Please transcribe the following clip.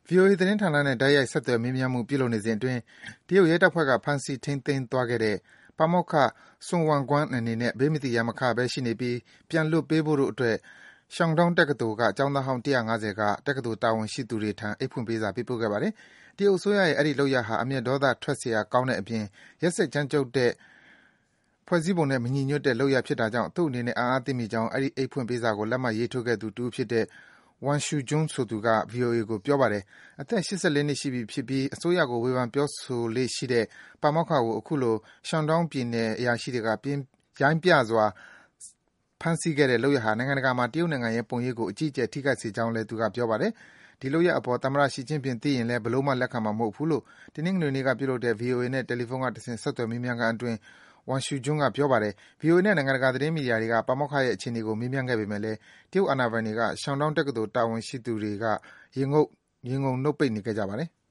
VOA သတင်းဌာနနဲ့တိုက်ရိုက်ဆက်သွယ်မေးမြန်းမှုပြုလုပ်နေစဉ်အတွင်းတရုတ်ရဲတပ်ဖွဲ့ကဖမ်းဆီးထိန်းသိမ်းသွားခဲ့တဲ့ပါမောက္ခ Sun Weguang အနေနဲ့ဘေးမသီရန်မခဘဲရှိနေပြီးပြန်လွှတ်ပေးဖို့တို့အတွက် Shandong တက္ကသိုလ်ကကျောင်းသားဟောင်း ၁၅၀ က တက္ကသိုလ်တာဝန်ရှိသူတွေထံအိတ်ဖွင့်ပေးစာပေးပို့ခဲ့ပါတယ်။ တရုတ်အစိုးရရဲ့အဲဒီလုပ်ရပ်ဟာ အမျက်ဒေါသထွက်စရာကောင်းတဲ့အပြင် ရက်စက်ကြမ်းကြုတ်တဲ့ ဖွဲ့စည်းပုံနဲ့မညီညွတ်တဲ့လုပ်ရပ်ဖြစ်တာကြောင့်သူ့အနေနဲ့အံ့အားသင့်မိကြောင်းအဲဒီ အိတ်ဖွင့်ပေးစာကိုလက်မှတ်ရေးထိုးခဲ့သူတဦးဖြစ်တဲ့ Wang Shujun ဆိုသူက VOA ကို ပြောပါတယ်။ အသက် ၈၄ နှစ်ရှိပြီဖြစ်ပြီး အစိုးရကိုဝေဖန်ပြောဆိုလေ့ရှိတဲ့ပါမောက္ခကို အခုလို Shandong ပြည်နယ်အရာရှိတွေက ရိုင်းပြစွာဖမ်းဆီးခဲ့တဲ့လုပ်ရပ်ဟာ နိုင်ငံတကာမှာ တရုတ်နိုင်ငံရဲ့ပုံရိပ်ကို အကြီးအကျယ်ထိခိုက်စေကြောင်းလည်း သူက ပြောပါတယ်။ ဒီလုပ်ရပ်အပေါ် သမ္မတ Xi Jinping သိရင်လည်း ဘယ်လိုမှ လက်ခံမှာမဟုတ်ဘူးလို့ တနင်္ဂနွေနေ့ကပြုလုပ်တဲ့ VOA နဲ့ တယ်လီဖုန်းကတဆင့် ဆက်သွယ်မေးမြန်းခန်းအတွင်း Wang Shujun က ပြောပါတယ်။ VOA နဲ့ နိုင်ငံတကာသတင်းမီဒီယာတွေက ပါမောက္ခရဲ့အခြေအနေကိုမေးမြန်းခဲ့ပေမယ့်လည်း တရုတ်အာဏာပိုင်တွေက Shandong တက္ကသိုလ်တာဝန်ရှိသူတွေက ရေငုံနှုတ်ပိတ်နေခဲ့ကြပါတယ်။